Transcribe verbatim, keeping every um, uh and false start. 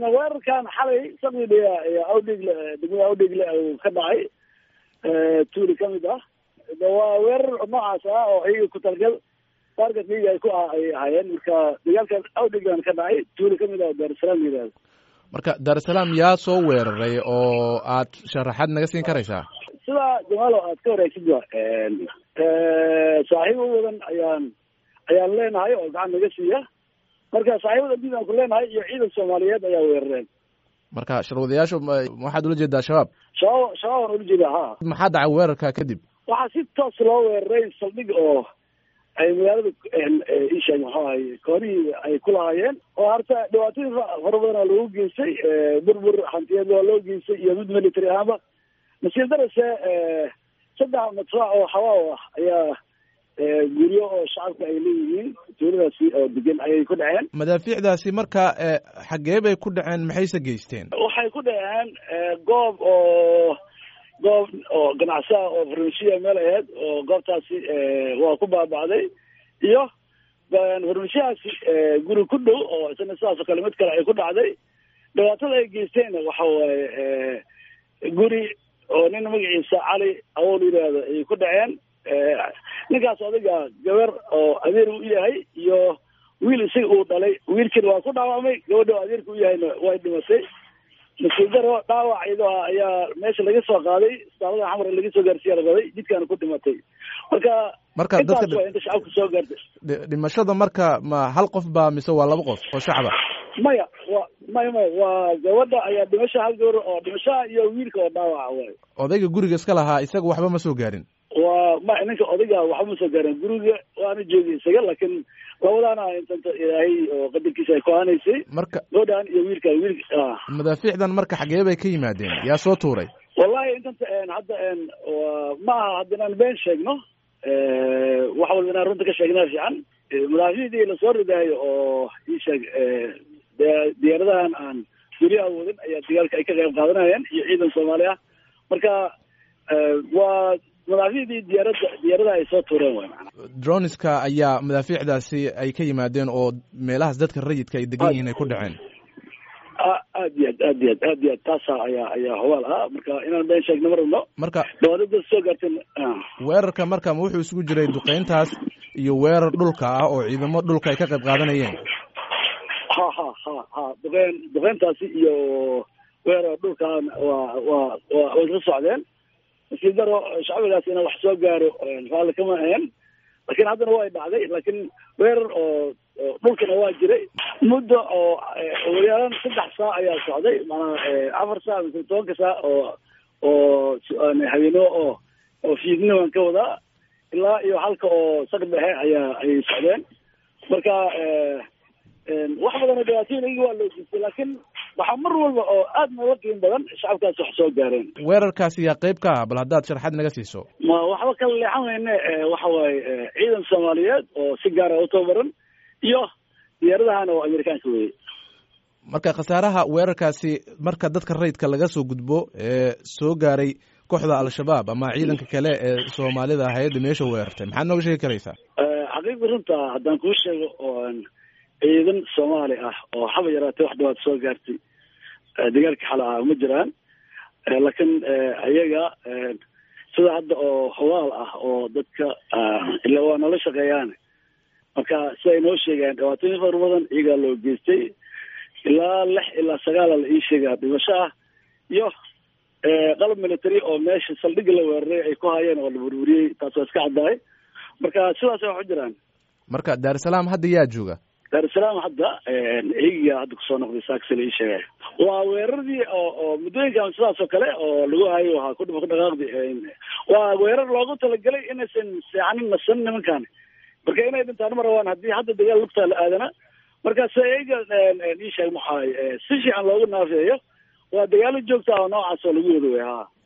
weerarkan xalay samidaya awdhigle degmada awdhigle uu ka dhacay tuuli ka mid ah waa weerar noocaas ah oo iyaga ku talgal target iyaga ay ku ay ahaayeen marka dagaalkan awdhiglan ka dhacay tuuli ka mid ah daarusalaam yidhaahdo marka daarusalaam yaa soo weeraray oo aad sharaxaad naga siin karaysaa sida jamaalo aad ka wareysid wa saaxiibo wadan ayaan ayaan leenahay oo gacan naga siiya marka saaxiibada dib aan ku leenahay iyo ciidan soomaaliyeed ayaa weerareen marka sharwadayaashu waxaad ula jeedaa shabaab shabaab shabaab aan ula jeedaa ha maxaa dhacay weerarka kadib waxaa si toos loo weeraray saldhig oo ay magaalada isha maxaa ahay koonihii ay ku lahaayeen oo horta dhibaatooyin fara badan lagu geystay burbur hantiyeed waa loo geystay iyo mid military ahaanba nasiib darase saddex madfaac oo xawaaw ah ayaa guryo oo shacabka ay leeyihiin tuuladaasi oo degan ayay ku dhaceen madaafiicdaasi marka xaggee bay ku dhaceen maxayse geysteen waxay ku dhaceen goob oo goob oo ganacsiha oo farmashiya meel aheyd oo goobtaasi waa ku baaba'day iyo farmashiyahaasi guri ku dhow oo isna sidaasoo kale mid kale ay ku dhacday dhibaatada ay geysteenna waxa waaye guri oo nin magaciisa cali awool yidhaahdo ayay ku dhaceen ninkaas odiga gabar oo adeer u yahay iyo wiil isaga uu dhalay wiilkiina waa ku dhaawacmay gabadha oo adeerka u yahayna way dhimatay nasiib daro dhaawac iyadoo ayaa meesha laga soo qaaday isbitaalada xamar laga soo gaarsiiya lagaday jidkaana ku dhimatay marka marka dadka waa inta shacabka soo gaartay dhimashada marka ma hal qof baa mise waa laba qof oo shacaba maya wa maya maya waa gabadha ayaa dhimasho hal gabar oo dhimashaha iyo wiilka oo dhaawaca waay odayga guriga iska lahaa isaga waxba ma soo gaarin waa ma ninka odayga waxba ma soo gaarin guriga waana joogay isaga laakiin labadaana intanta ilaahay oo qadarkiisa ay ku aanaysay marka gabadhan iyo wiilka wiilka madaafiicdan marka xagee bay ka yimaadeen yaa soo tuuray wallahi intanta hadda ma aha haddanaan been sheegno wax walba inaan runta ka sheegnaa fiican madaafiicdii lasoo ridaayo oo ii sheeg diyaaradahan aan weli awoodin ayaa dagaalka ay ka qayb qaadanayeen iyo ciidan soomaali ah marka waa madaafiicdii diyaaradda diyaaradaha ay soo tuureen way macana droniska ayaa madaafiicdaasi ay ka yimaadeen oo meelahaas dadka rayidka ay degan yihiin ay ku dhaceen aad iyo aad aad iyo aad aad iyo aad taasa ayaa ayaa hawaal ah marka inaan been sheegno ma rabno marka dhawaadada soo gaarteen weerarka marka wuxuu isugu jiray duqeyntaas iyo weerar dhulka ah oo ciidamo dhulka ay ka qayb qaadanayeen ha ha ha ha duqeyn duqeyntaasi iyo weerar dhulkaan waa waa waa way ka socdeen nasiib daro shacbigaas inaan wax soo gaaro raalli kama ahayn laakiin haddana waa dhacday laakiin weerar oo dhulkana waa jiray muddo oo wayaalan saddex saac ayaa socday maanaa afar saac mise tobanka saac oo oo habeeno oo oo fiidnimo aan ka wadaa ilaa iyo halka oo saq dhexe ayaa ayay socdeen marka wax badan oo dhibaatooyin iyaga waa loo jeestay laakiin waxaa mar walba oo aad nooga qiim badan shacabkaas wax soo gaareen weerarkaasi yaa qayb ka ah bal haddaad sharxad naga siiso ma waxba kala leexan weyne waxa waaye ciidan soomaaliyeed oo si gaara u tababaran iyo diyaaradahan oo amerikaanka weeyey marka khasaaraha weerarkaasi marka dadka rayidka laga soo gudbo ee soo gaaray kooxda al-shabaab ama ciidanka kale ee soomaalida hay-adda meesha weerartay maxaad nooga sheegi karaysaa xaqiiqda runta haddaan kuu sheego oo ciidan soomaali ah oo haba yaraatay wax dhawaad soo gaartay dagaalka xala ah ma jiraan laakiin ayaga sida hadda oo hawaal ah oo dadka ilaa waa nala shaqeeyaan marka si ay noo sheegaan dhibaatooyin fara badan iyagaa loo geystay ilaa lix ilaa sagaala la ii sheegaa dhimasho ah iyo qalab military oo meesha saldhigga la weeraray ay ku hayeen oo la burburiyey taas waa iska caddahay marka sidaas wax u jiraan marka daarusalaam hadda yaa jooga daarusalaam hadda iyaga hadda kusoo noqday saakse la ii sheegay waa weeraradii oo oo muddooyinkan sidaas oo kale oo lagu hayo wahaa ku ku dhaqaaqdi waa weerar loogu talagalay inaysan seexanin nasan nimankan marka inay dhintaan ma rabaan haddii hadda dagaal lugtaa la aadana marka si iyaga ii sheeg maxaa si fiican loogu naafeeyo waa dagaalo joogta oo noocaas oo lagu wada wey ha